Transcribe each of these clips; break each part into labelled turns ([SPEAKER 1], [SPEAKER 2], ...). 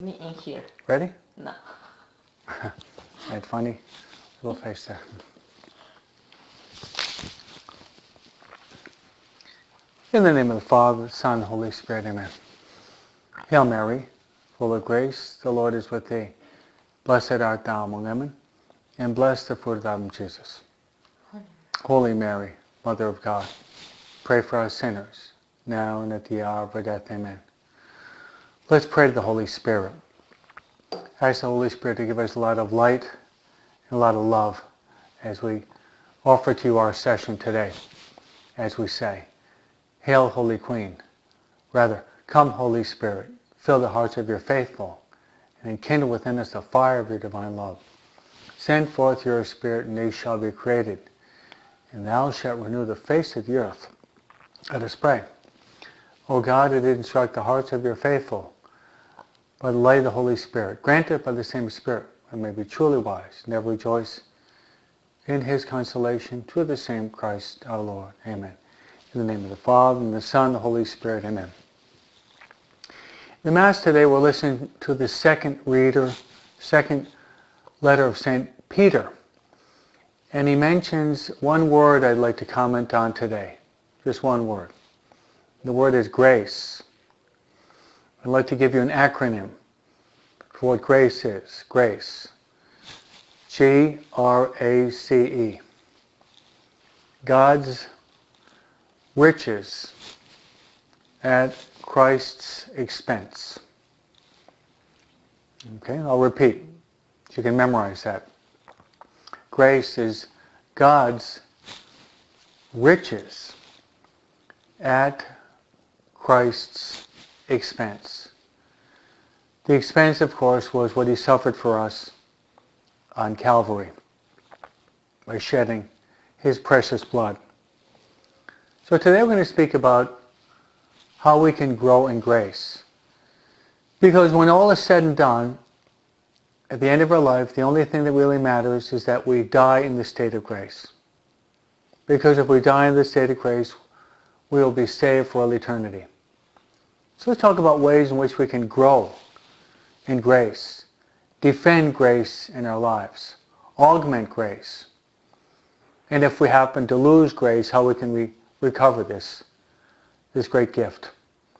[SPEAKER 1] Me in here.
[SPEAKER 2] Ready?
[SPEAKER 1] No.
[SPEAKER 2] Ain't funny? Little face there. In the name of the Father, Son, and Holy Spirit, amen. Hail Mary, full of grace, the Lord is with thee. Blessed art thou among women, and blessed the fruit of thy womb, Jesus. Holy Mary, Mother of God, pray for us sinners, now and at the hour of our death, amen. Let's pray to the Holy Spirit. Ask the Holy Spirit to give us a lot of light and a lot of love as we offer to you our session today, as we say, Hail, Holy Queen. Rather, come, Holy Spirit, fill the hearts of your faithful, and enkindle within us the fire of your divine love. Send forth your Spirit, and they shall be created, and thou shalt renew the face of the earth. Let us pray. O God, who did instruct the hearts of your faithful by the light of the Holy Spirit, grant it by the same Spirit, we may be truly wise, and ever rejoice in his consolation, through the same Christ our Lord. Amen. In the name of the Father, and the Son, and the Holy Spirit. Amen. In the Mass today, we're listening to the second letter of St. Peter. And he mentions one word I'd like to comment on today. Just one word. The word is grace. I'd like to give you an acronym for what grace is. Grace. G-R-A-C-E. God's riches at Christ's expense. Okay, I'll repeat. You can memorize that. Grace is God's riches at Christ's expense. The expense, of course, was what he suffered for us on Calvary by shedding his precious blood. So today we're going to speak about how we can grow in grace. Because when all is said and done, at the end of our life, the only thing that really matters is that we die in the state of grace. Because if we die in the state of grace, we will be saved for all eternity. So let's talk about ways in which we can grow in grace, defend grace in our lives, augment grace. And if we happen to lose grace, how we can recover this great gift.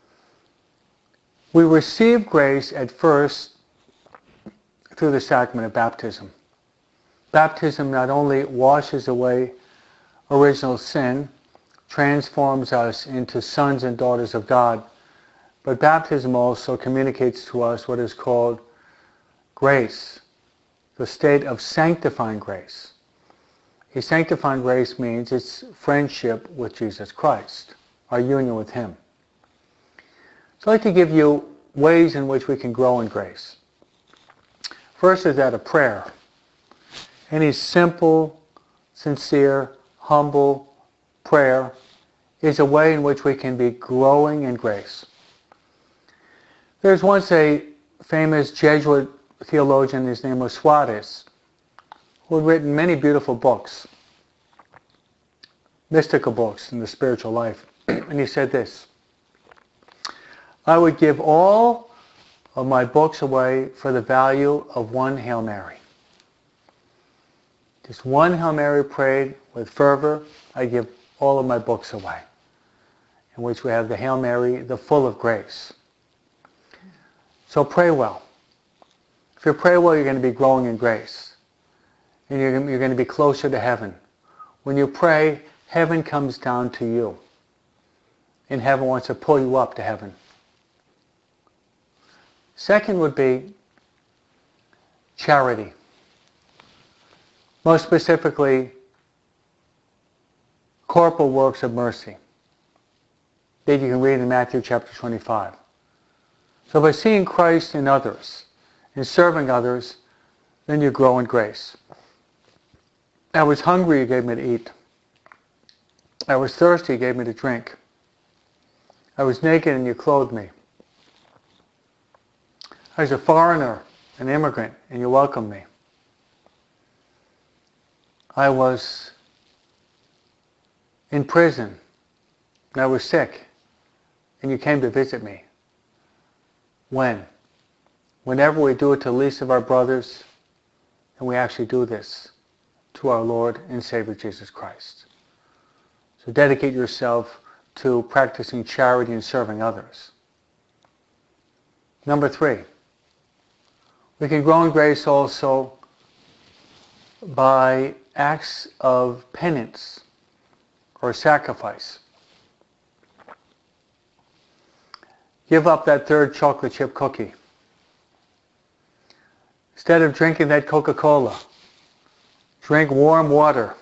[SPEAKER 2] We receive grace at first through the sacrament of baptism. Baptism not only washes away original sin, transforms us into sons and daughters of God, but baptism also communicates to us what is called grace, the state of sanctifying grace. A sanctifying grace means it's friendship with Jesus Christ, our union with him. So I'd like to give you ways in which we can grow in grace. First is that of prayer. Any simple, sincere, humble prayer is a way in which we can be growing in grace. There's once a famous Jesuit theologian, his name was Suarez, who had written many beautiful books, mystical books in the spiritual life. And he said this, I would give all of my books away for the value of one Hail Mary. Just one Hail Mary prayed with fervor, I give all of my books away, in which we have the Hail Mary, the full of grace. So pray well. If you pray well, you're going to be growing in grace. And you're going to be closer to heaven. When you pray, heaven comes down to you. And heaven wants to pull you up to heaven. Second would be charity. Most specifically, corporal works of mercy that you can read in Matthew chapter 25. So by seeing Christ in others and serving others, then you grow in grace. I was hungry, you gave me to eat. I was thirsty, you gave me to drink. I was naked and you clothed me. I was a foreigner, an immigrant, and you welcomed me. I was in prison and I was sick and you came to visit me. When? whenever we do it to the least of our brothers, and we actually do this to our Lord and Savior Jesus Christ. So dedicate yourself to practicing charity and serving others. Number 3, we can grow in grace also by acts of penance or sacrifice. Give up that third chocolate chip cookie. Instead of drinking that Coca-Cola, drink warm water.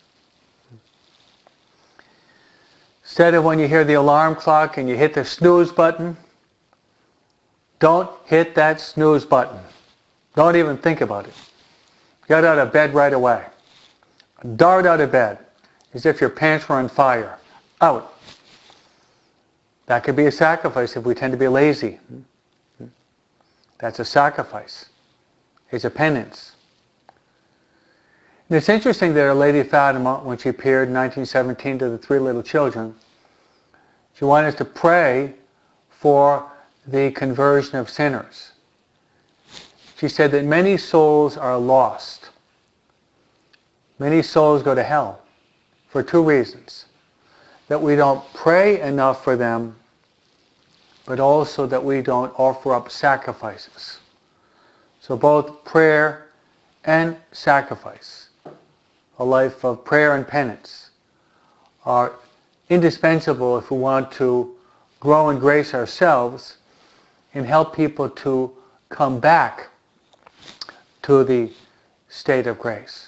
[SPEAKER 2] Instead of when you hear the alarm clock and you hit the snooze button, don't hit that snooze button. Don't even think about it. Get out of bed right away. Dart out of bed as if your pants were on fire. Out. That could be a sacrifice if we tend to be lazy. That's a sacrifice. It's a penance. And it's interesting that Our Lady of Fatima, when she appeared in 1917 to the 3 little children, she wanted us to pray for the conversion of sinners. She said that many souls are lost. Many souls go to hell for 2 reasons. That we don't pray enough for them, but also that we don't offer up sacrifices. So both prayer and sacrifice, a life of prayer and penance, are indispensable if we want to grow in grace ourselves and help people to come back to the state of grace.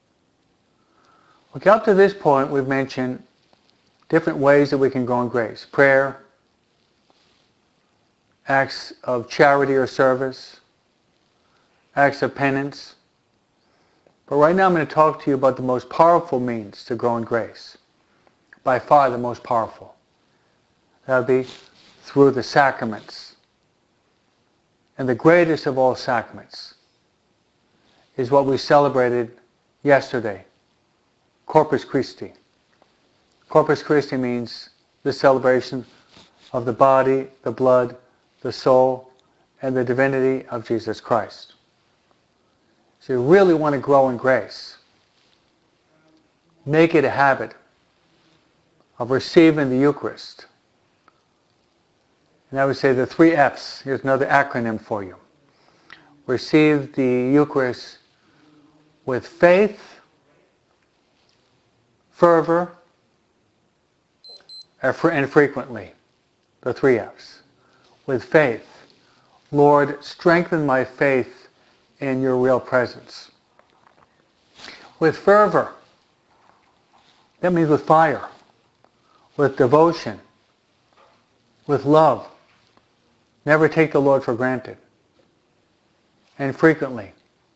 [SPEAKER 2] Okay, up to this point we've mentioned different ways that we can grow in grace. Prayer, acts of charity or service, acts of penance. But right now I'm going to talk to you about the most powerful means to grow in grace. By far the most powerful. That would be through the sacraments. And the greatest of all sacraments is what we celebrated yesterday, Corpus Christi. Corpus Christi means the celebration of the body, the blood, the soul, and the divinity of Jesus Christ. So you really want to grow in grace. Make it a habit of receiving the Eucharist. And I would say the 3 F's. Here's another acronym for you. Receive the Eucharist with faith, fervor, and frequently. The 3 F's. With faith. Lord, strengthen my faith in your real presence. With fervor. That means with fire. With devotion. With love. Never take the Lord for granted. And frequently.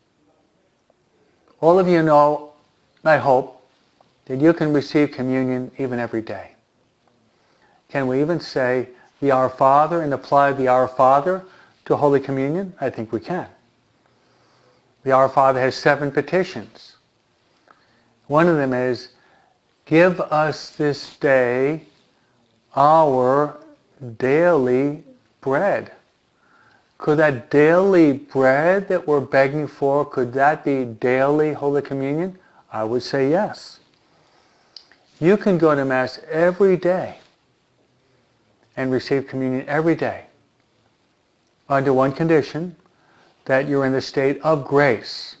[SPEAKER 2] All of you know, I hope, that you can receive communion even every day. Can we even say the Our Father and apply the Our Father to Holy Communion? I think we can. The Our Father has 7 petitions. One of them is, give us this day our daily bread. Could that daily bread that we're begging for, could that be daily Holy Communion? I would say yes. You can go to Mass every day and receive communion every day under one condition, that you're in the state of grace.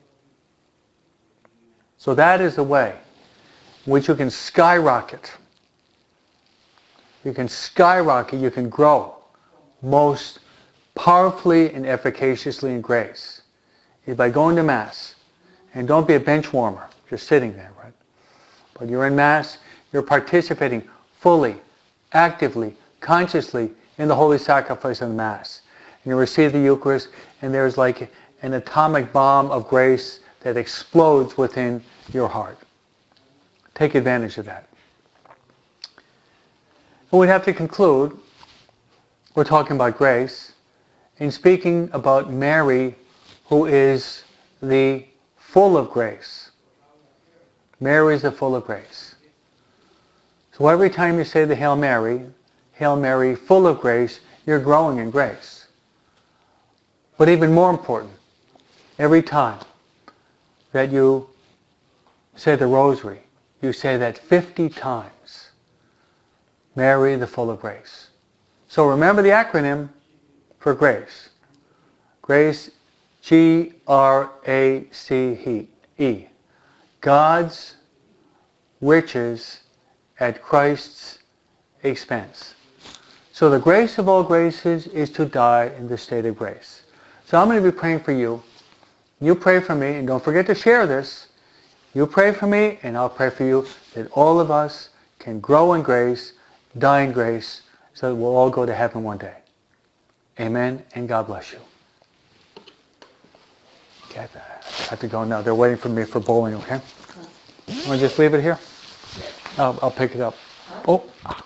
[SPEAKER 2] So that is the way in which you can skyrocket. You can skyrocket, you can grow most powerfully and efficaciously in grace is by going to Mass. And don't be a bench warmer, just sitting there, right? But you're in Mass, you're participating fully, actively, consciously in the holy sacrifice of the Mass. And you receive the Eucharist, and there's like an atomic bomb of grace that explodes within your heart. Take advantage of that. And we'd have to conclude, we're talking about grace, in speaking about Mary, who is the full of grace. Mary is the full of grace. So every time you say the Hail Mary, full of grace, you're growing in grace. But even more important, every time that you say the rosary, you say that 50 times. Mary, the full of grace. So remember the acronym for grace. Grace, G-R-A-C-E. God's riches at Christ's expense. So the grace of all graces is to die in the state of grace. So I'm going to be praying for you. You pray for me, and don't forget to share this. You pray for me, and I'll pray for you, that all of us can grow in grace, die in grace, so that we'll all go to heaven one day. Amen, and God bless you. Okay, I have to go now. They're waiting for me for bowling, okay? Want to just leave it here? I'll pick it up. Oh.